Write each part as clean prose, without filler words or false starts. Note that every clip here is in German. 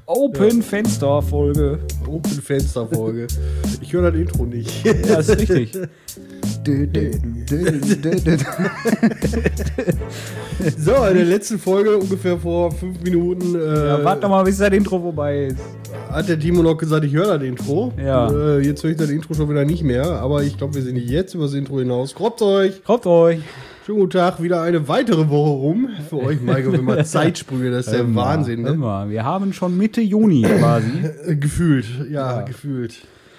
Open-Fenster-Folge. Open-Fenster-Folge. Ich höre das Intro nicht. Ja, das ist richtig. So, in der letzten Folge, ungefähr vor 5 Minuten, Ja, warte doch mal, bis das Intro vorbei ist. hat der Timo noch gesagt, ich höre das Intro. Ja. Jetzt höre ich das Intro schon wieder nicht mehr, aber ich glaube, wir sind jetzt über das Intro hinaus. Kroppt euch! Kommt euch. Schönen guten Tag, wieder eine weitere Woche rum. Für euch, Maike, wenn man Zeitsprünge, das ist der Wahnsinn, ne? Immer. Wir haben schon Mitte Juni quasi. Gefühlt, ja, gefühlt.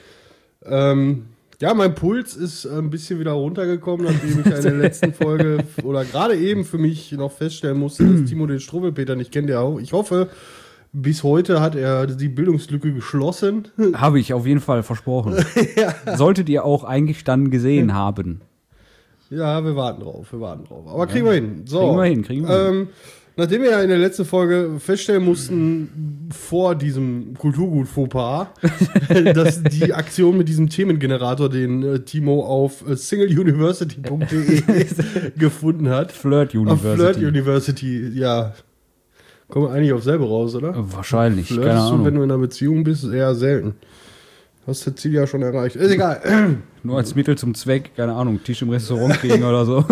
Ja, mein Puls ist ein bisschen wieder runtergekommen, nachdem ich in der letzten Folge oder gerade eben für mich noch feststellen musste, dass Timo den Struwwelpeter nicht kennt. Ich hoffe, bis heute hat er die Bildungslücke geschlossen. Habe ich auf jeden Fall versprochen. Ja. Solltet ihr auch eigentlich dann gesehen haben. Ja, wir warten drauf. Aber kriegen wir hin. So, Kriegen wir hin. Nachdem wir ja in der letzten Folge feststellen mussten, vor diesem Kulturgut-Fauxpas, dass die Aktion mit diesem Themengenerator, den Timo auf singleuniversity.de gefunden hat. Flirt University. Auf Flirt University, ja. Kommen wir eigentlich auf selber raus, oder? Wahrscheinlich, keine Flirtest du, Ahnung. wenn du in einer Beziehung bist, eher selten. Hast das Ziel ja schon erreicht. Ist egal. Nur als Mittel zum Zweck, keine Ahnung, Tisch im Restaurant kriegen oder so.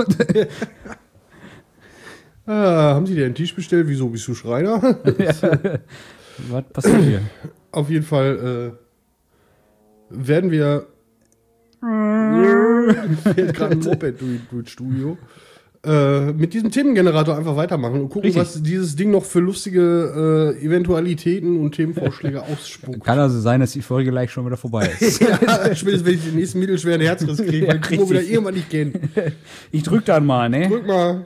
Haben Sie dir einen Tisch bestellt? Wieso bist du Schreiner? Was passiert hier? Auf jeden Fall werden wir fährt gerade ein Moped durch das Studio. Mit diesem Themengenerator einfach weitermachen und gucken, Richtig. was dieses Ding noch für lustige Eventualitäten und Themenvorschläge ausspuckt. Kann also sein, dass die Folge gleich schon wieder vorbei ist. Ja, spätestens wenn ich den nächsten mittelschweren Herzriss kriege, weil ich Timo wieder richtig. irgendwann nicht kenne. Ich drück dann mal, ne? Drück mal.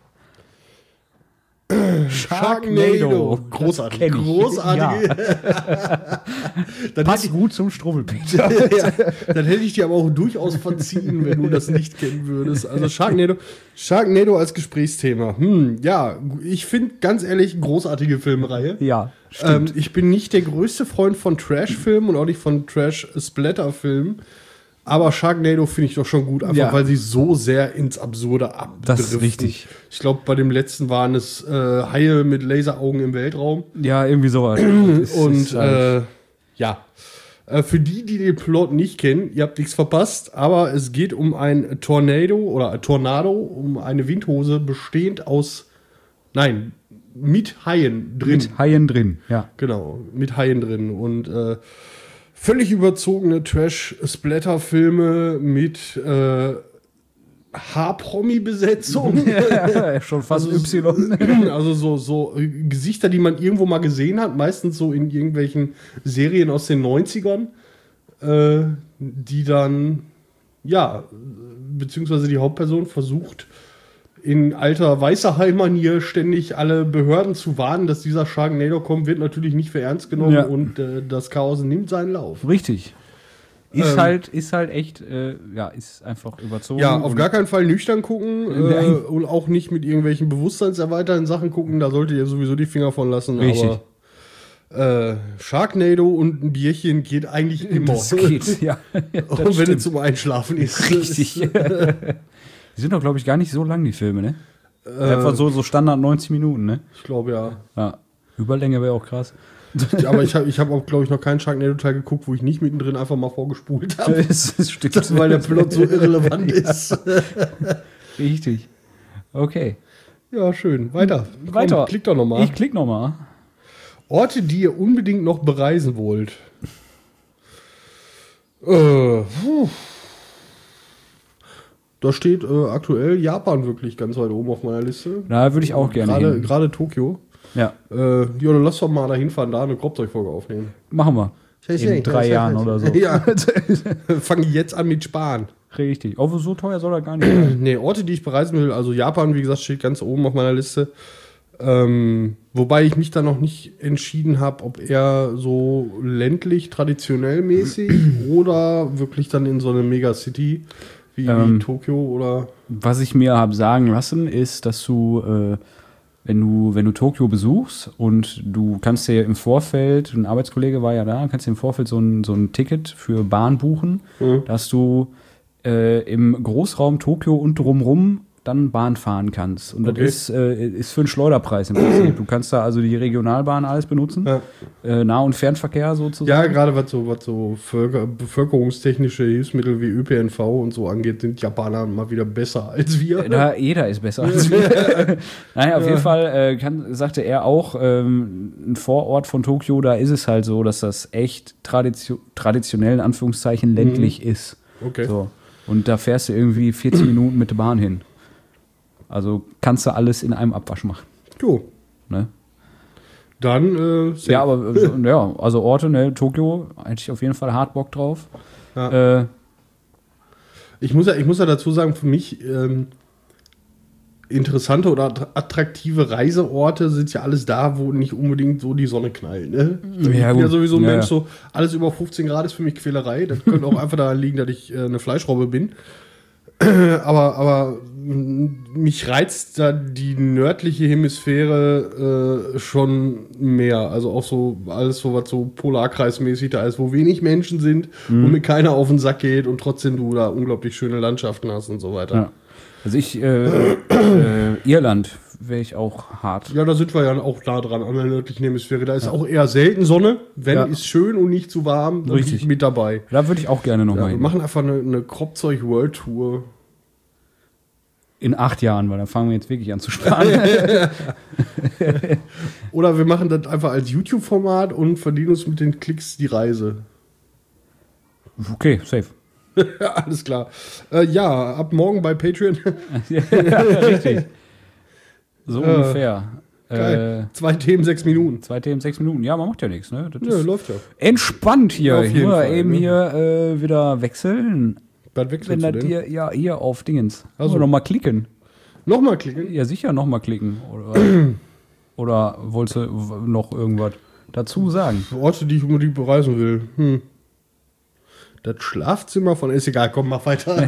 Sharknado. Großartig. Kenn ich. Großartige. Dann Passt gut zum Struwwelpeter. ja, dann hätte ich dir aber auch durchaus verziehen, wenn du das nicht kennen würdest. Also Sharknado als Gesprächsthema. Ja, ich finde ganz ehrlich, großartige Filmreihe. Ja, stimmt. Ich bin nicht der größte Freund von Trash-Filmen und auch nicht von Trash-Splatter-Filmen. Aber Sharknado finde ich doch schon gut, einfach Ja. weil sie so sehr ins Absurde abdriften. Das ist richtig. Ich glaube, bei dem letzten waren es Haie mit Laseraugen im Weltraum. Ja, irgendwie sowas. Und ja, für die den Plot nicht kennen, ihr habt nichts verpasst, aber es geht um ein Tornado, um eine Windhose bestehend aus, mit Haien drin. Mit Haien drin, ja. Genau, mit Haien drin. Und völlig überzogene Trash-Splatter-Filme mit H-Promi-Besetzung. Ja, schon fast Y. Also so Gesichter, die man irgendwo mal gesehen hat, meistens so in irgendwelchen Serien aus den 90ern, die dann, ja, beziehungsweise die Hauptperson versucht, in alter Weißerheim-Manier ständig alle Behörden zu warnen, dass dieser Sharknado kommt, wird natürlich nicht für ernst genommen Ja. und das Chaos nimmt seinen Lauf. Richtig. Ist halt echt, ist einfach überzogen. Ja, auf und gar keinen Fall nüchtern gucken Nein. und auch nicht mit irgendwelchen bewusstseinserweiternden Sachen gucken, da solltet ihr sowieso die Finger von lassen. Richtig. Aber Sharknado und ein Bierchen geht eigentlich immer. Das geht, ja. Das Und wenn es stimmt. zum Einschlafen ist. Richtig. Die sind doch, glaube ich, gar nicht so lang, die Filme, ne? Einfach so Standard 90 Minuten, ne? Ich glaube, ja. Ja. Überlänge wäre auch krass. Aber ich hab auch, glaube ich, noch keinen Sharknado-Teil geguckt, wo ich nicht mittendrin einfach mal vorgespult habe. Das stimmt. Weil der Plot so irrelevant ist. Richtig. Okay. Ja, schön. Weiter. Weiter. Komm, klick doch nochmal. Ich klick nochmal. Orte, die ihr unbedingt noch bereisen wollt. Da steht aktuell Japan wirklich ganz weit oben auf meiner Liste. Da würde ich auch gerne hin. Gerade Tokio. Ja, Ja, dann lass doch mal da hinfahren, da eine Kropfzeugfolge aufnehmen. machen wir. In 3 Jahren oder so. Ja, fange jetzt an mit Sparen. Richtig. Aber so teuer soll er gar nicht sein. Nee, Orte, die ich bereisen will, also Japan, wie gesagt, steht ganz oben auf meiner Liste. Wobei ich mich da noch nicht entschieden habe, ob eher so ländlich, traditionell mäßig oder wirklich dann in so eine Megacity wie Tokio oder. Was ich mir habe sagen lassen, ist, dass du, wenn du Tokio besuchst und du kannst dir im Vorfeld, ein Arbeitskollege war ja da, kannst dir im Vorfeld so ein Ticket für Bahn buchen, dass du im Großraum Tokio und drumrum dann Bahn fahren kannst. Und Okay. das ist für einen Schleuderpreis im Prinzip. Du kannst da also die Regionalbahn alles benutzen. Ja. Nah- und Fernverkehr sozusagen. Ja, gerade was so bevölkerungstechnische Hilfsmittel wie ÖPNV und so angeht, sind Japaner mal wieder besser als wir. Jeder ist besser als wir. Naja, auf jeden Fall sagte er auch, ein Vorort von Tokio, da ist es halt so, dass das echt traditionell in Anführungszeichen ländlich ist. Okay. So. Und da fährst du irgendwie 40 Minuten mit der Bahn hin. Also kannst du alles in einem Abwasch machen. Jo. Ne? Dann, Ja, aber ja, also Orte, ne, Tokio, hätte ich auf jeden Fall hart Bock drauf. Ja. Ich muss ja dazu sagen, für mich interessante oder attraktive Reiseorte sind ja alles da, wo nicht unbedingt so die Sonne knallt. Ne? Ich bin ja gut. sowieso ein Ja, Mensch, ja. so alles über 15 Grad ist für mich Quälerei. Das könnte auch einfach daran liegen, dass ich eine Fleischrobbe bin. Aber mich reizt da die nördliche Hemisphäre schon mehr. Also auch so alles so, was so polarkreismäßig da ist, wo wenig Menschen sind, wo mir keiner auf den Sack geht und trotzdem du da unglaublich schöne Landschaften hast und so weiter. Ja. Also Irland wäre ich auch hart. Ja, da sind wir ja auch nah dran an der nördlichen Hemisphäre. Da ist auch eher selten Sonne. Wenn, Ja. ist schön und nicht zu warm, dann bin Richtig. ich mit dabei. Da würde ich auch gerne Ja, nochmal wir hin. machen einfach eine Kropzeug-World-Tour. In 8 Jahren, weil dann fangen wir jetzt wirklich an zu sparen. Oder wir machen das einfach als YouTube-Format und verdienen uns mit den Klicks die Reise. Okay, safe. Ja, alles klar. Ja, ab morgen bei Patreon. Ja, richtig. So ungefähr. Geil. 2 Themen, 6 Minuten. 2 Themen, 6 Minuten. Ja, man macht ja nichts, ne? Das Ja, ist läuft ja. entspannt hier. Auf Ich jeden muss Fall, eben ne? hier wieder wechseln. Was Wenn wechselst das du denn? hier auf Dingens. Also. Also nochmal klicken. Nochmal klicken. Ja, sicher nochmal klicken. Oder wolltest du noch irgendwas dazu sagen? Orte, die ich unbedingt bereisen will. Das Schlafzimmer von ist egal, komm, mach weiter.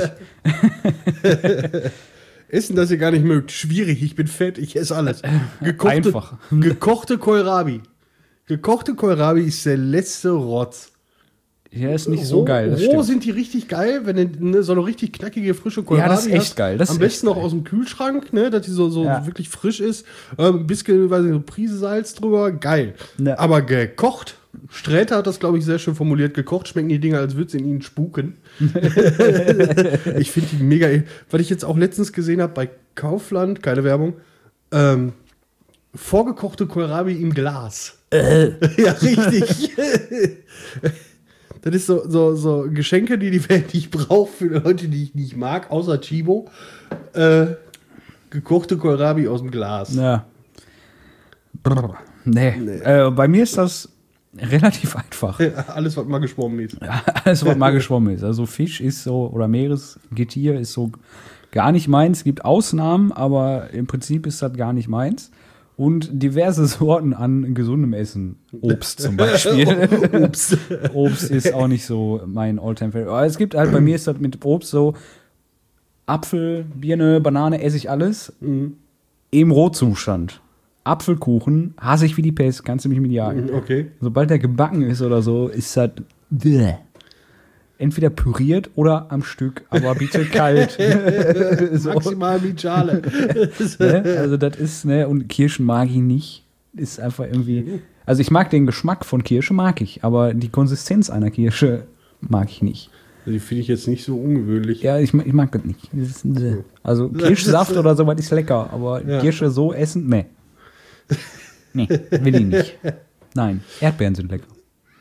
Essen, das ihr gar nicht mögt. Schwierig, ich bin fett, ich esse alles. Einfach. Gekochte Kohlrabi. Gekochte Kohlrabi ist der letzte Rotz. Ja, ist nicht so geil. Das Roh stimmt. sind die richtig geil, wenn du so eine richtig knackige, frische Kohlrabi Ja, das ist echt hast. geil. Das Am ist besten echt noch aus dem Kühlschrank, ne, dass die so Ja. wirklich frisch ist. Ein bisschen, weiß nicht, so Prise Salz drüber, geil. Ja. Aber gekocht, Sträter hat das, glaube ich, sehr schön formuliert, gekocht schmecken die Dinger, als würde es in ihnen spuken. Ich finde die mega, was ich jetzt auch letztens gesehen habe bei Kaufland, keine Werbung, vorgekochte Kohlrabi im Glas. Ja, richtig. Das ist so Geschenke, die Welt nicht braucht für Leute, die ich nicht mag, außer Chibo. Gekochte Kohlrabi aus dem Glas. Ja. Brr. Nee. Bei mir ist das relativ einfach. Alles, was mal geschwommen ist. Alles, was mal geschwommen ist. Also Fisch ist so, oder Meeresgetier ist so gar nicht meins. Es gibt Ausnahmen, aber im Prinzip ist das gar nicht meins. Und diverse Sorten an gesundem Essen. Obst zum Beispiel. Obst ist auch nicht so mein All-Time-Favorite. Aber es gibt halt, bei mir ist das mit Obst so, Apfel, Birne, Banane esse ich alles im Rohzustand. Apfelkuchen hasse ich wie die Pest, kannst du mich mit jagen. Okay. Sobald der gebacken ist oder so, ist das bäh. Entweder püriert oder am Stück, aber bitte kalt. So, Maximal wie Schale. ne? Also das ist, ne, und Kirschen mag ich nicht. Ist einfach irgendwie, also ich mag den Geschmack von Kirsche, mag ich, aber die Konsistenz einer Kirsche mag ich nicht. Die finde ich jetzt nicht so ungewöhnlich. Ja, ich mag das nicht. Das ist, also Kirschsaft oder sowas ist lecker, aber Ja. Kirsche so essen, ne. Nee, will ich nicht. Nein, Erdbeeren sind lecker.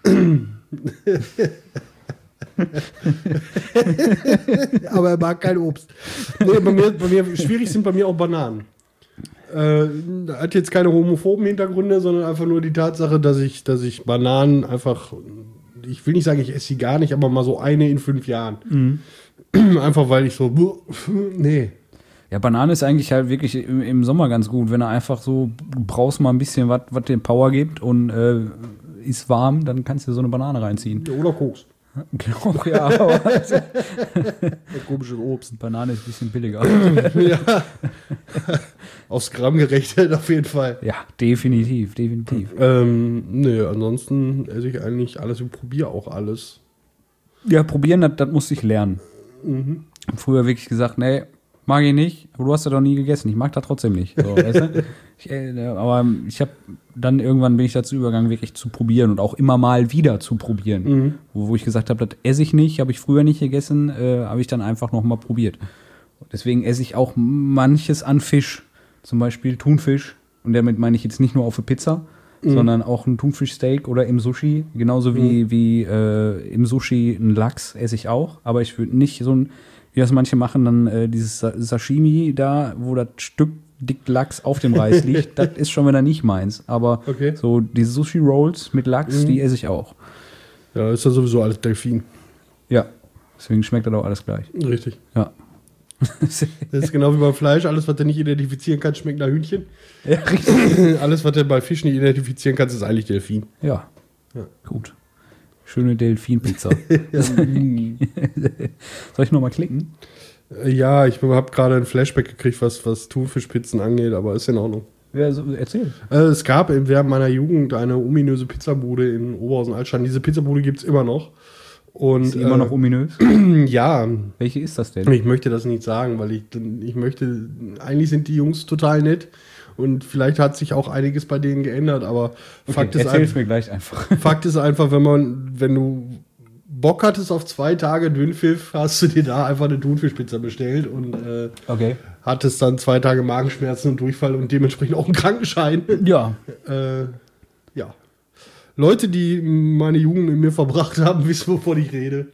Aber er mag kein Obst. Nee, bei mir schwierig sind bei mir auch Bananen. Hat jetzt keine homophoben Hintergründe, sondern einfach nur die Tatsache, dass ich Bananen einfach, ich will nicht sagen, ich esse sie gar nicht, aber mal so eine in 5 Jahren. Einfach weil ich so, nee. Ja, Banane ist eigentlich halt wirklich im Sommer ganz gut, wenn du einfach so, du brauchst mal ein bisschen was dir Power gibt und ist warm, dann kannst du so eine Banane reinziehen. Oder Koks. Genau, ja, aber Komisches Obst. Banane ist ein bisschen billiger. Ja. Aufs Gramm gerechnet auf jeden Fall. Ja, definitiv. Nee, ansonsten esse ich eigentlich alles und probiere auch alles. Ja, probieren, das musste ich lernen. Hab früher wirklich gesagt, nee, Mag ich nicht, aber du hast ja doch nie gegessen. Ich mag das trotzdem nicht. So, weißt du? Aber ich habe dann irgendwann bin ich dazu übergegangen, wirklich zu probieren und auch immer mal wieder zu probieren. Wo ich gesagt habe, das esse ich nicht, habe ich früher nicht gegessen, habe ich dann einfach noch mal probiert. Deswegen esse ich auch manches an Fisch, zum Beispiel Thunfisch. Und damit meine ich jetzt nicht nur auf der Pizza, sondern auch ein Thunfischsteak oder im Sushi. Genauso wie im Sushi ein Lachs esse ich auch. Aber ich würde nicht so ein, wie das manche machen, dann dieses Sashimi da, wo das Stück dick Lachs auf dem Reis liegt. Das ist schon wieder nicht meins. Aber so diese Sushi-Rolls mit Lachs, die esse ich auch. Ja, ist ja sowieso alles Delfin. Ja, deswegen schmeckt das auch alles gleich. Richtig. Ja. Das ist genau wie beim Fleisch. Alles, was du nicht identifizieren kannst, schmeckt nach Hühnchen. Ja, richtig. Alles, was du bei Fisch nicht identifizieren kannst, ist eigentlich Delfin. Ja. Gut. Schöne Delfinpizza. Soll ich noch mal klicken? Ja, ich habe gerade ein Flashback gekriegt, was Thunfischpizzen angeht, aber ist in Ordnung. Ja, so, erzähl. Es gab während meiner Jugend eine ominöse Pizzabude in Oberhausen-Altstein. Diese Pizzabude gibt es immer noch. Und, ist die immer noch ominös? Ja. Welche ist das denn? Ich möchte das nicht sagen, weil ich möchte, eigentlich sind die Jungs total nett und vielleicht hat sich auch einiges bei denen geändert, aber Fakt ist mir gleich einfach. Fakt ist einfach, wenn du Bock hattest auf 2 Tage Dünnpfiff, hast du dir da einfach eine Thunfischpizza bestellt und hattest dann 2 Tage Magenschmerzen und Durchfall und dementsprechend auch einen Krankenschein. Ja. Ja. Leute, die meine Jugend mit mir verbracht haben, wissen, wovon ich rede.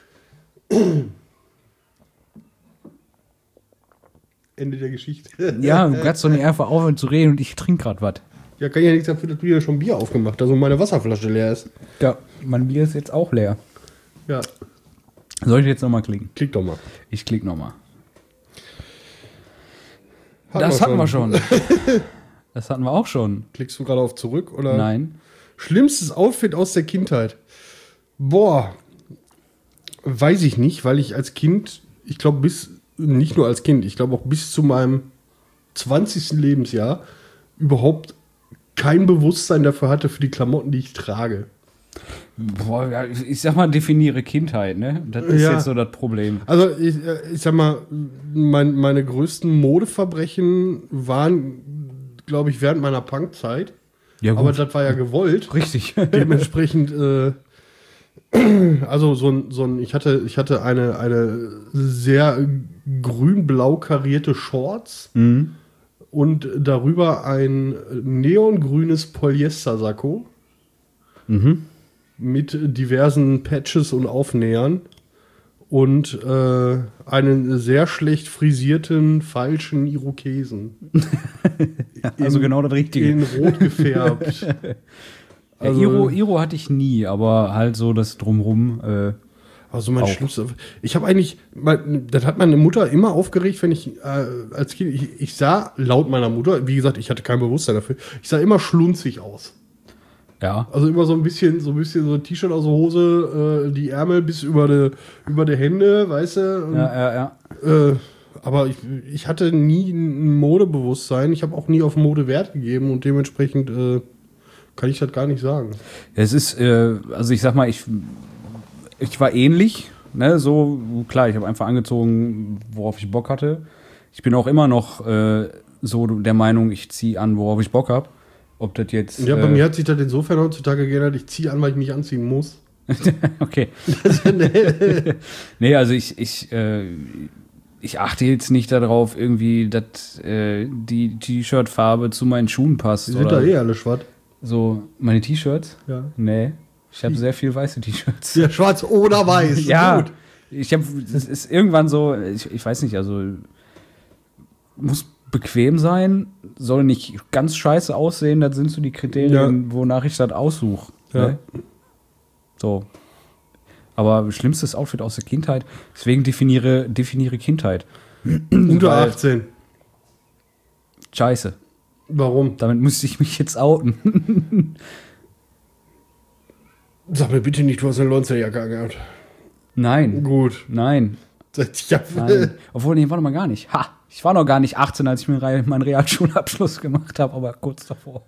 Ende der Geschichte. Ja, du kannst doch nicht einfach aufhören zu reden und ich trinke gerade was. Ja, kann ja nichts dafür, dass du hier schon Bier aufgemacht hast und meine Wasserflasche leer ist. Ja, mein Bier ist jetzt auch leer. Ja. Soll ich jetzt nochmal klicken? Klick doch mal. Ich klick nochmal. Das hatten wir schon. Das hatten wir auch schon. Klickst du gerade auf zurück, oder? Nein. Schlimmstes Outfit aus der Kindheit. Boah. Weiß ich nicht, weil ich als Kind, ich glaube nicht nur als Kind, ich glaube auch bis zu meinem 20. Lebensjahr überhaupt kein Bewusstsein dafür hatte für die Klamotten, die ich trage. Boah, ja, ich sag mal, definiere Kindheit, ne? Das ist jetzt so das Problem. Also ich sag mal, meine größten Modeverbrechen waren, glaube ich, während meiner Punkzeit. Ja, gut. Aber das war ja gewollt. Richtig. Dementsprechend, also ich hatte eine sehr grün-blau karierte Shorts und darüber ein neongrünes Polyester-Sakko mit diversen Patches und Aufnähern und einen sehr schlecht frisierten falschen Irokesen. Also genau das Richtige. In rot gefärbt. Also, Iro hatte ich nie, aber halt so das Drumrum. Also mein Schlimmste. Ich habe eigentlich, das hat meine Mutter immer aufgeregt, wenn ich als Kind, ich sah laut meiner Mutter, wie gesagt, ich hatte kein Bewusstsein dafür, ich sah immer schlunzig aus. Ja. Also immer so ein bisschen so ein T-Shirt aus der Hose, die Ärmel bis über die Hände, weißt du? Und, Ja. aber ich hatte nie ein Modebewusstsein. Ich habe auch nie auf Mode Wert gegeben und dementsprechend kann ich das gar nicht sagen. Es ist, also ich sag mal, ich war ähnlich, ne, so, klar, ich habe einfach angezogen, worauf ich Bock hatte. Ich bin auch immer noch so der Meinung, ich ziehe an, worauf ich Bock habe. Ob das jetzt. Ja, bei mir hat sich das insofern heutzutage geändert, ich ziehe an, weil ich mich anziehen muss. Okay. Nee, also ich achte jetzt nicht darauf, irgendwie, dass die T-Shirt-Farbe zu meinen Schuhen passt. Die sind da alle schwarz. So, meine T-Shirts? Ja. Nee. Ich habe sehr viel weiße T-Shirts. Ja, schwarz oder weiß. Ja. Gut. Das ist irgendwann so, ich weiß nicht, also muss bequem sein, soll nicht ganz scheiße aussehen, das sind so die Kriterien, wonach ich das aussuche. Ja. Ne? So. Aber schlimmstes Outfit aus der Kindheit, deswegen definiere Kindheit. Unter 18. Scheiße. Warum? Damit müsste ich mich jetzt outen. Sag mir bitte nicht, du hast eine Lonzerjacke angehabt. Nein. Gut. Nein. Nein. Obwohl, nee, warte mal gar nicht. Ha! Ich war noch gar nicht 18, als ich mir meinen Realschulabschluss gemacht habe, aber kurz davor.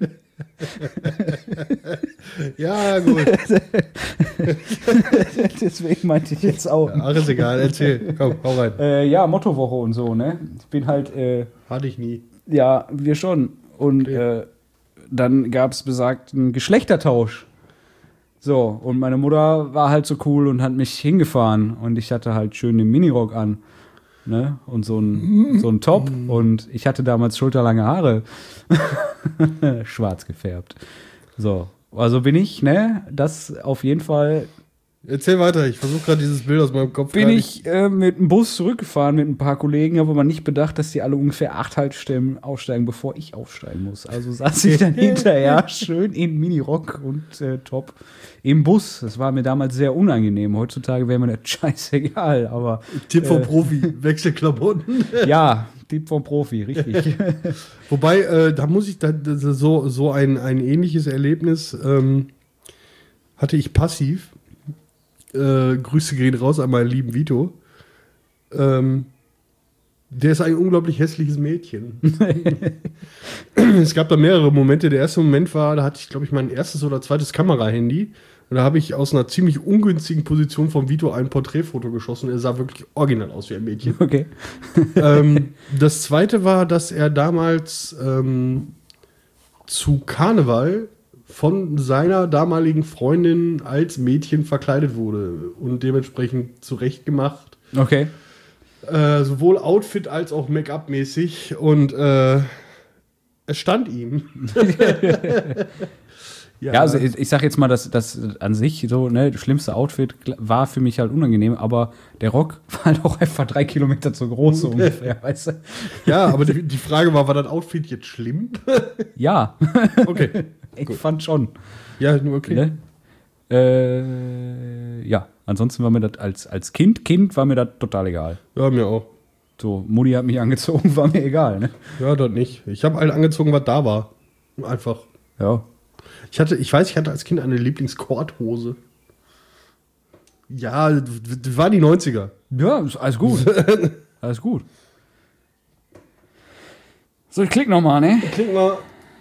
Ja, gut. deswegen meinte ich jetzt auch. Ach, ist egal, erzähl. Komm, hau rein. Ja, Mottowoche und so, ne? Ich bin halt, Hatte ich nie. ja, wir schon. Und Okay. dann gab es besagten Geschlechtertausch. So, und meine Mutter war halt so cool und hat mich hingefahren. Und ich hatte halt schön den Minirock an. Ne? Und so ein Top. Und ich hatte damals schulterlange Haare. Schwarz gefärbt. So, also bin ich, ne? Das auf jeden Fall. Erzähl weiter, ich versuche gerade dieses Bild aus meinem Kopf. Bin ich mit dem Bus zurückgefahren mit ein paar Kollegen, habe aber nicht bedacht, dass die alle ungefähr 8 Haltestellen aussteigen, bevor ich aufsteigen muss. Also saß ich dann hinterher schön in Minirock und Top im Bus. Das war mir damals sehr unangenehm. Heutzutage wäre mir das scheißegal, aber Tipp vom Profi, Wechselklamotten. ja, Tipp vom Profi, richtig. Wobei, da muss ich, so ein ähnliches Erlebnis hatte ich passiv. Grüße gehen raus an meinen lieben Vito. Der ist ein unglaublich hässliches Mädchen. Es gab da mehrere Momente. Der erste Moment war, da hatte ich, glaube ich, mein erstes oder zweites Kamerahandy. Und da habe ich aus einer ziemlich ungünstigen Position vom Vito ein Porträtfoto geschossen. Er sah wirklich original aus wie ein Mädchen. Okay. Das zweite war, dass er damals zu Karneval von seiner damaligen Freundin als Mädchen verkleidet wurde und dementsprechend zurechtgemacht. Okay. Sowohl Outfit als auch Make-up-mäßig. Und es stand ihm. Ja, also ich sag jetzt mal, dass das an sich so, ne, das schlimmste Outfit war für mich halt unangenehm, aber der Rock war halt auch einfach 3 Kilometer zu groß so ungefähr, weißt du? Ja, aber die Frage war das Outfit jetzt schlimm? Ja. Okay. Ich fand schon. Ja, okay. Ne? Ja, ansonsten war mir das als Kind war mir das total egal. Ja, mir auch. So, Mutti hat mich angezogen, war mir egal, ne? Ja, das nicht. Ich habe halt angezogen, was da war. Einfach. Ja. Ich hatte als Kind eine Lieblingskorthose. Ja, das war die 90er. Ja, ist alles gut. Alles gut. So, ich klick nochmal, ne? Klingt mal.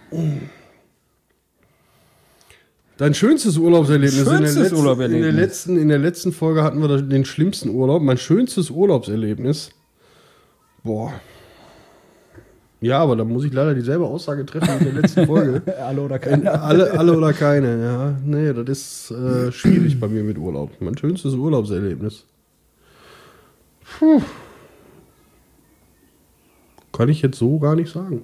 Dein schönstes Urlaubserlebnis. Schönstes Urlaubserlebnis. In der letzten Folge hatten wir den schlimmsten Urlaub. Mein schönstes Urlaubserlebnis. Boah. Ja, aber da muss ich leider dieselbe Aussage treffen wie in der letzten Folge. Alle oder keine. Alle oder keine, ja. Nee, das ist schwierig bei mir mit Urlaub. Mein schönstes Urlaubserlebnis. Puh. Kann ich jetzt so gar nicht sagen.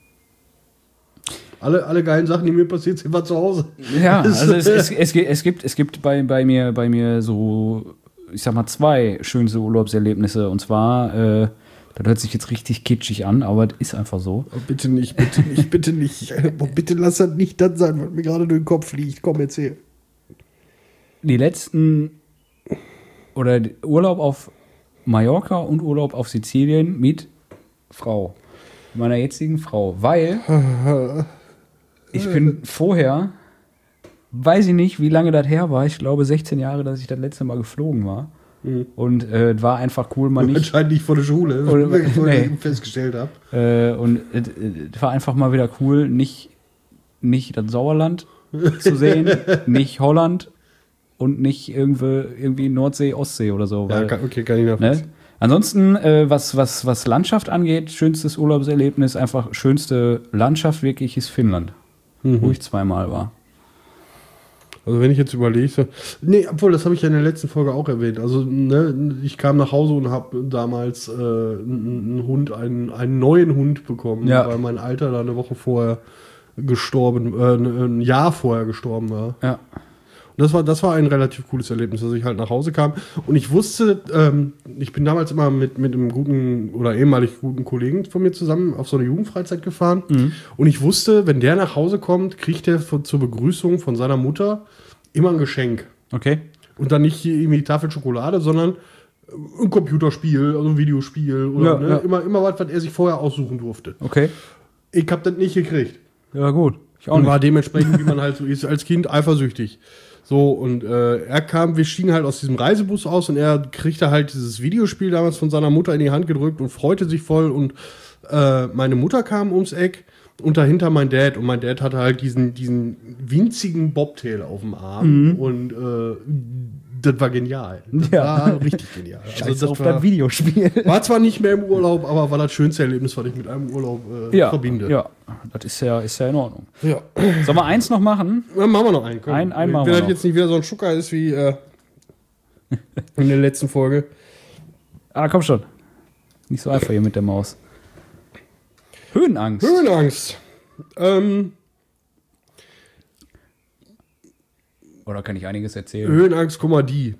Alle geilen Sachen, die mir passiert sind, war zu Hause. Ja, also es gibt bei mir so, ich sag mal, 2 schönste Urlaubserlebnisse. Und zwar, das hört sich jetzt richtig kitschig an, aber das ist einfach so. Oh, bitte nicht. Oh, bitte lass das nicht das sein, was mir gerade durch den Kopf liegt. Komm, erzähl. Die letzten, oder Urlaub auf Mallorca und Urlaub auf Sizilien mit Frau. Meiner jetzigen Frau. Weil ich bin vorher, weiß ich nicht, wie lange das her war. Ich glaube 16 Jahre, dass ich das letzte Mal geflogen war. Mhm. Und war einfach cool, mal nicht. Anscheinend nicht vor der Schule, Oder- wie ich nee. festgestellt habe. Und es war einfach mal wieder cool, nicht das Sauerland zu sehen, nicht Holland und nicht irgendwie Nordsee, Ostsee oder so. Ja, Weil, kann ich nachvollziehen. ne? Ansonsten, was Landschaft angeht, schönstes Urlaubserlebnis, einfach schönste Landschaft wirklich ist Finnland, wo ich 2-mal war. Also wenn ich jetzt überlege, so, nee, obwohl, das habe ich ja in der letzten Folge auch erwähnt. Also, ne, ich kam nach Hause und habe damals einen neuen Hund bekommen, Ja. weil mein Alter da eine Woche vorher ein Jahr vorher gestorben war. Ja. Und das war ein relativ cooles Erlebnis, dass ich halt nach Hause kam. Und ich wusste, ich bin damals immer mit einem guten oder ehemalig guten Kollegen von mir zusammen auf so eine Jugendfreizeit gefahren. Und ich wusste, wenn der nach Hause kommt, kriegt er zur Begrüßung von seiner Mutter immer ein Geschenk. Okay. Und dann nicht irgendwie die Tafel Schokolade, sondern ein Computerspiel, also ein Videospiel. Oder, Ja, ne? ja. Immer was er sich vorher aussuchen durfte. Okay. Ich habe das nicht gekriegt. Ja, gut. Ich auch Und nicht. war dementsprechend, wie man halt so ist, als Kind eifersüchtig. So, und wir stiegen halt aus diesem Reisebus aus und er kriegte halt dieses Videospiel damals von seiner Mutter in die Hand gedrückt und freute sich voll. Und meine Mutter kam ums Eck und dahinter mein Dad. Und mein Dad hatte halt diesen winzigen Bobtail auf dem Arm. Und Das war genial. Das Ja. war richtig genial. Scheiß auf war, das Videospiel. war zwar nicht mehr im Urlaub, aber war das schönste Erlebnis, was ich mit einem Urlaub verbinde. Ja, das ist ja in Ordnung. Ja. Sollen wir eins noch machen? Dann machen wir noch einen. Komm. Einen machen Wenn wir das noch. jetzt nicht wieder so ein Schucker ist wie in der letzten Folge. Ah, komm schon. Nicht so einfach hier mit der Maus. Höhenangst. Höhenangst. Oder kann ich einiges erzählen? Höhenangst, guck mal, die.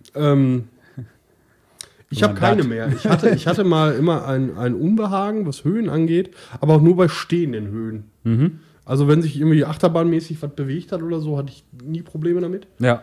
Ich habe man keine dat. mehr. Ich hatte mal immer ein Unbehagen, was Höhen angeht, aber auch nur bei stehenden Höhen. Mhm. Also wenn sich irgendwie achterbahnmäßig was bewegt hat oder so, hatte ich nie Probleme damit. Ja.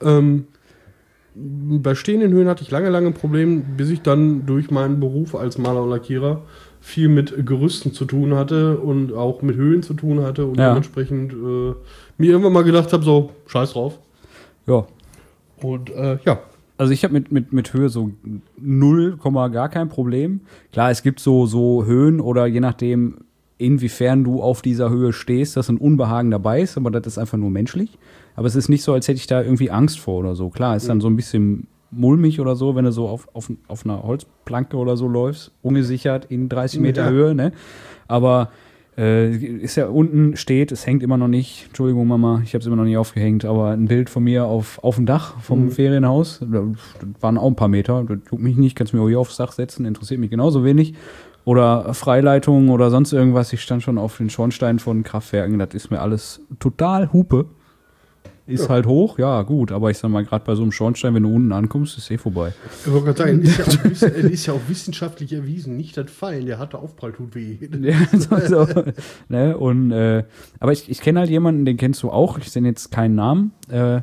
Bei stehenden Höhen hatte ich lange ein Problem, bis ich dann durch meinen Beruf als Maler und Lackierer viel mit Gerüsten zu tun hatte und auch mit Höhen zu tun hatte und Ja. dementsprechend mir irgendwann mal gedacht habe, so, scheiß drauf. Ja. Und ja. Also ich habe mit Höhe so 0, gar kein Problem. Klar, es gibt so Höhen oder je nachdem, inwiefern du auf dieser Höhe stehst, dass ein Unbehagen dabei ist, aber das ist einfach nur menschlich. Aber es ist nicht so, als hätte ich da irgendwie Angst vor oder so. Klar, ist dann so ein bisschen mulmig oder so, wenn du so auf einer Holzplanke oder so läufst, ungesichert in 30 Meter Ja. Höhe, ne? Aber ist ja unten steht, es hängt immer noch nicht, Entschuldigung Mama, ich habe es immer noch nicht aufgehängt, aber ein Bild von mir auf dem Dach vom Ferienhaus, das waren auch ein paar Meter, das juckt mich nicht, kannst du mir auch hier aufs Dach setzen, interessiert mich genauso wenig. Oder Freileitungen oder sonst irgendwas, ich stand schon auf den Schornstein von Kraftwerken, das ist mir alles total Hupe. Ist halt hoch, ja gut, aber ich sag mal, gerade bei so einem Schornstein, wenn du unten ankommst, ist vorbei. Ich wollte gerade sagen, ist ja auch wissenschaftlich erwiesen, nicht das Fallen, der harte Aufprall tut weh. Ja, so, ne? Und, aber ich kenne halt jemanden, den kennst du auch, ich nenne jetzt keinen Namen. Da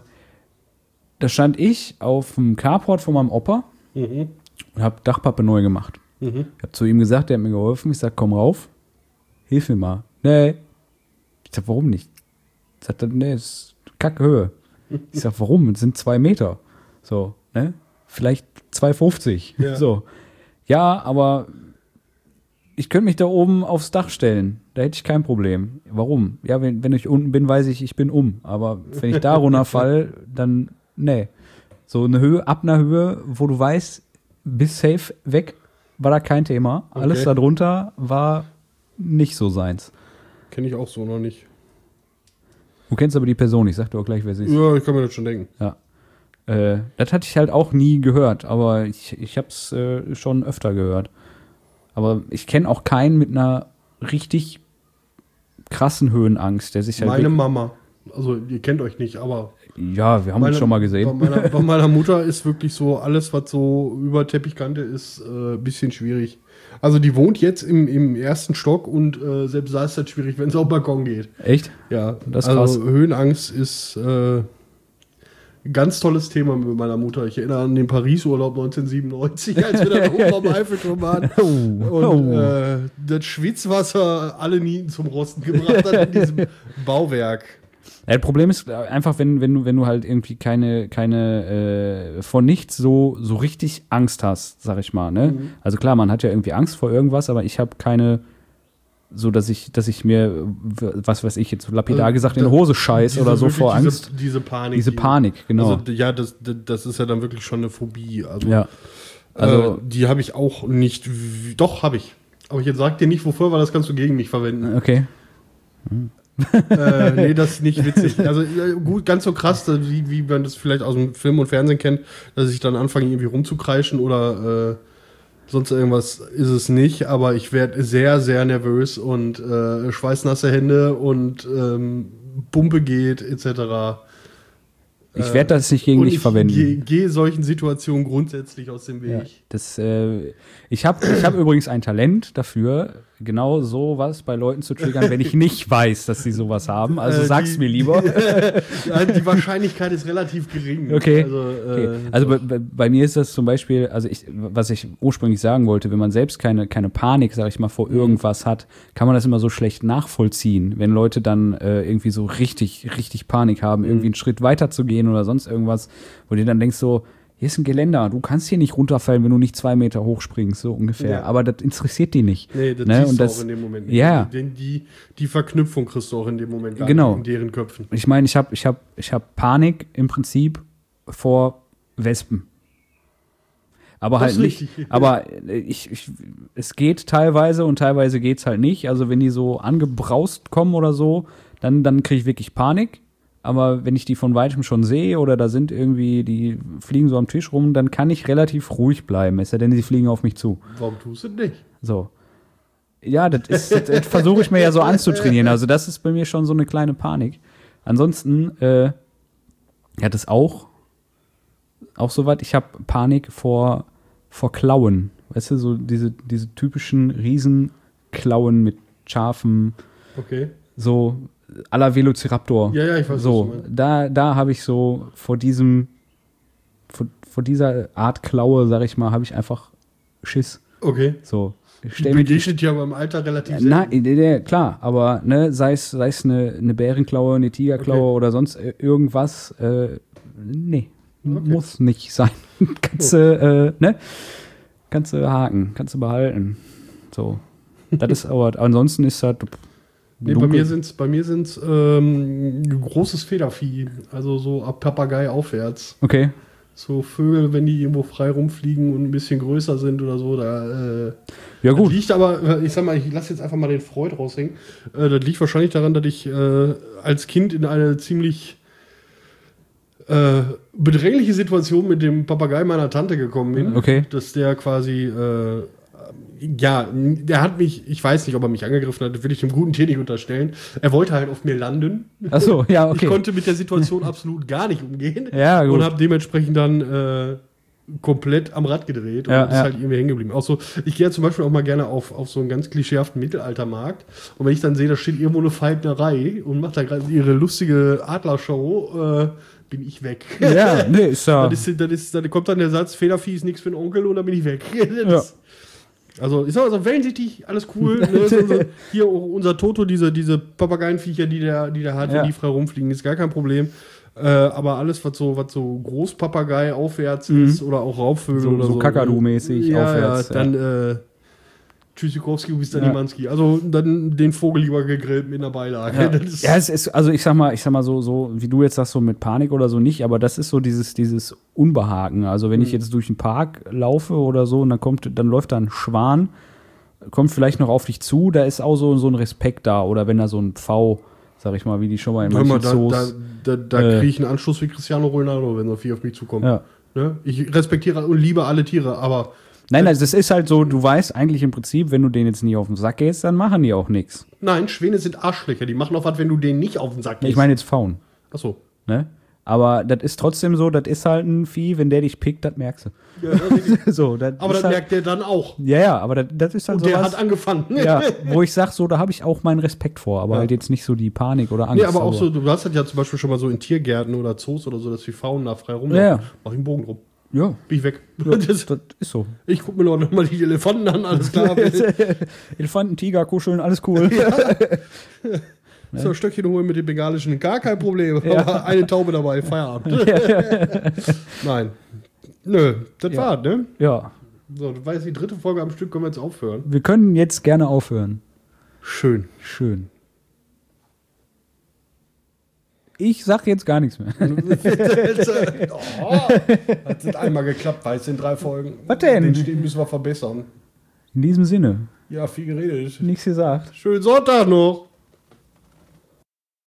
stand ich auf dem Carport von meinem Opa und habe Dachpappe neu gemacht. Ich habe zu ihm gesagt, der hat mir geholfen, ich sag, komm rauf, hilf mir mal. Nee. Ich sag, warum nicht? Ich sag, nee, ist kacke Höhe. Ich sag, warum? Es sind 2 Meter. So, ne? Vielleicht 2,50. Ja. So. Ja, aber ich könnte mich da oben aufs Dach stellen. Da hätte ich kein Problem. Warum? Ja, wenn ich unten bin, weiß ich bin um. Aber wenn ich da runterfall, dann, nee. So eine Höhe, ab einer Höhe, wo du weißt, bis safe weg, war da kein Thema. Alles Okay. darunter war nicht so seins. Kenne ich auch so noch nicht. Du kennst aber die Person, ich sag dir auch gleich, wer sie ist. Ja, ich kann mir das schon denken. Ja. Das hatte ich halt auch nie gehört, aber ich habe es schon öfter gehört. Aber ich kenne auch keinen mit einer richtig krassen Höhenangst, der sich halt. Meine Mama, also ihr kennt euch nicht, aber Ja, wir haben uns schon mal gesehen. Bei meiner Mutter ist wirklich so, alles, was so über Teppichkante ist, ein bisschen schwierig. Also die wohnt jetzt im ersten Stock und selbst da ist das schwierig, wenn es auf den Balkon geht. Echt? Ja, Das ist also krass. Höhenangst ist ein ganz tolles Thema mit meiner Mutter. Ich erinnere an den Paris-Urlaub 1997, als wir da oben am Eiffelturm waren. Und das Schwitzwasser alle Nieten zum Rosten gebracht hat in diesem Bauwerk. Ja, das Problem ist einfach, wenn du halt irgendwie keine vor nichts so richtig Angst hast, sag ich mal. Ne? Also klar, man hat ja irgendwie Angst vor irgendwas, aber ich habe keine, so dass ich mir, was weiß ich jetzt lapidar gesagt, in die Hose scheiß oder so vor Angst. Diese Panik. Diese Panik, genau. Also, ja, das ist ja dann wirklich schon eine Phobie. Also, Ja. Also, die habe ich auch nicht. Doch, habe ich. Aber ich jetzt sag dir nicht, wofür, weil das kannst du gegen mich verwenden. okay. Nee, das ist nicht witzig. Also gut, ganz so krass, wie man das vielleicht aus dem Film und Fernsehen kennt, dass ich dann anfange, irgendwie rumzukreischen oder sonst irgendwas ist es nicht. Aber ich werde sehr, sehr nervös und schweißnasse Hände und Pumpe geht etc. Ich werde das nicht gegen dich verwenden. Ich gehe solchen Situationen grundsätzlich aus dem Weg. Ja, ich hab übrigens ein Talent dafür, genau sowas bei Leuten zu triggern, wenn ich nicht weiß, dass sie sowas haben. Also sag's mir lieber. Ja, die Wahrscheinlichkeit ist relativ gering. Okay. Also, Also bei mir ist das zum Beispiel, also was ich ursprünglich sagen wollte, wenn man selbst keine Panik, sag ich mal, vor irgendwas hat, kann man das immer so schlecht nachvollziehen, wenn Leute dann irgendwie so richtig, richtig Panik haben, irgendwie einen Schritt weiter zu gehen oder sonst irgendwas, wo du dann denkst so, hier ist ein Geländer, du kannst hier nicht runterfallen, wenn du nicht 2 Meter hochspringst, so ungefähr. Ja. Aber das interessiert die nicht. Nee, das Ne? siehst Und du das, auch in dem Moment. Ja. Die Verknüpfung kriegst du auch in dem Moment gar Genau. nicht in deren Köpfen. Ich meine, ich hab Panik im Prinzip vor Wespen. Aber Das halt ist nicht. richtig. Aber es geht teilweise und teilweise geht's halt nicht. Also wenn die so angebraust kommen oder so, dann kriege ich wirklich Panik. Aber wenn ich die von weitem schon sehe oder da sind irgendwie, die fliegen so am Tisch rum, dann kann ich relativ ruhig bleiben. Es sei denn, sie fliegen auf mich zu. Warum tust du das nicht? So. Ja, das versuche ich mir ja so anzutrainieren. Also das ist bei mir schon so eine kleine Panik. Ansonsten, ja, das auch soweit. Ich habe Panik vor Klauen. Weißt du, so diese typischen Riesenklauen mit scharfen, Okay. so à la Velociraptor. Ja, ich weiß, so, was du meinst. da habe ich so vor dieser Art Klaue, sag ich mal, habe ich einfach Schiss. Okay. So. Begegnet ja beim Alter relativ Nein, klar, aber ne, sei es eine Bärenklaue, eine Tigerklaue oder sonst irgendwas, nee, muss nicht sein. Kannst du haken, kannst du behalten. So. Das ist aber, ansonsten ist das. Nee, bei mir sind's großes Federvieh, also so ab Papagei aufwärts. Okay. So Vögel, wenn die irgendwo frei rumfliegen und ein bisschen größer sind oder so, da Ja, gut. Das liegt aber, ich sag mal, ich lasse jetzt einfach mal den Freud raushängen. Das liegt wahrscheinlich daran, dass ich als Kind in eine ziemlich bedrängliche Situation mit dem Papagei meiner Tante gekommen bin. Okay. Dass der quasi, der hat mich, ich weiß nicht, ob er mich angegriffen hat, das will ich dem guten Tee nicht unterstellen. Er wollte halt auf mir landen. Ach so, ja, okay. Ich konnte mit der Situation absolut gar nicht umgehen. Ja, gut. Und habe dementsprechend dann komplett am Rad gedreht und ist halt irgendwie hängen geblieben. Auch so, ich gehe ja zum Beispiel auch mal gerne auf so einen ganz klischeehaften Mittelaltermarkt und wenn ich dann sehe, da steht irgendwo eine Falknerei und macht da gerade ihre lustige Adlershow, bin ich weg. Ja, nee, ist ja. Dann kommt dann der Satz, Federvieh ist nichts für einen Onkel und dann bin ich weg. Also, ich sag mal so, Wellensittich, alles cool. Ne? Hier unser Toto, diese Papageienviecher, die der hat, wenn die frei rumfliegen, ist gar kein Problem. Aber alles, was so Großpapagei aufwärts ist oder auch Raubvögel oder so. So Kakadu-mäßig aufwärts. Dann Tschüssikowski bis dann Nimanski. Also dann den Vogel lieber gegrillt mit einer Beilage. Ja, es ist, also ich sag mal so, wie du jetzt sagst, so mit Panik oder so nicht, aber das ist so dieses Unbehagen. Also wenn ich jetzt durch den Park laufe oder so und dann läuft da ein Schwan, kommt vielleicht noch auf dich zu, da ist auch so ein Respekt da. Oder wenn da so ein Pfau, sag ich mal, wie die schon mal in manchen Zoos. Da kriege ich einen Anschluss wie Cristiano Ronaldo, wenn so viel auf mich zukommt. Ja. Ne? Ich respektiere und liebe alle Tiere, aber Nein, das ist halt so, du weißt eigentlich im Prinzip, wenn du denen jetzt nicht auf den Sack gehst, dann machen die auch nichts. Nein, Schwäne sind Arschlöcher, die machen auch was, wenn du denen nicht auf den Sack gehst. Ich meine jetzt Pfauen. Ach so. Ne? Aber das ist trotzdem so, das ist halt ein Vieh, wenn der dich pickt, das merkst du. Ja, so, aber das halt, merkt der dann auch. Ja, aber das ist halt so. Und der hat angefangen. Ja, wo ich sag, so, da habe ich auch meinen Respekt vor, aber halt jetzt nicht so die Panik oder Angst. Nee, aber auch so, du hast das ja zum Beispiel schon mal so in Tiergärten oder Zoos oder so, dass die Faunen da frei rumlaufen. Ja. Mach ich einen Bogen drum. Ja. Bin ich weg. Ja, das ist so. Ich guck mir noch mal die Elefanten an, alles klar. Elefanten, Tiger, kuscheln, alles cool. Ja. So, Stöckchen holen mit dem Bengalischen, gar kein Problem. Ja. Aber eine Taube dabei, Feierabend. Nein. Nö, das war, ne? Ja. So, das war jetzt die 3. Folge am Stück, können wir jetzt aufhören. Wir können jetzt gerne aufhören. Schön. Ich sag jetzt gar nichts mehr. Hat es einmal geklappt, weiß in 3 Folgen. Was denn? Den müssen wir verbessern. In diesem Sinne. Ja, viel geredet. Nichts gesagt. Schönen Sonntag noch.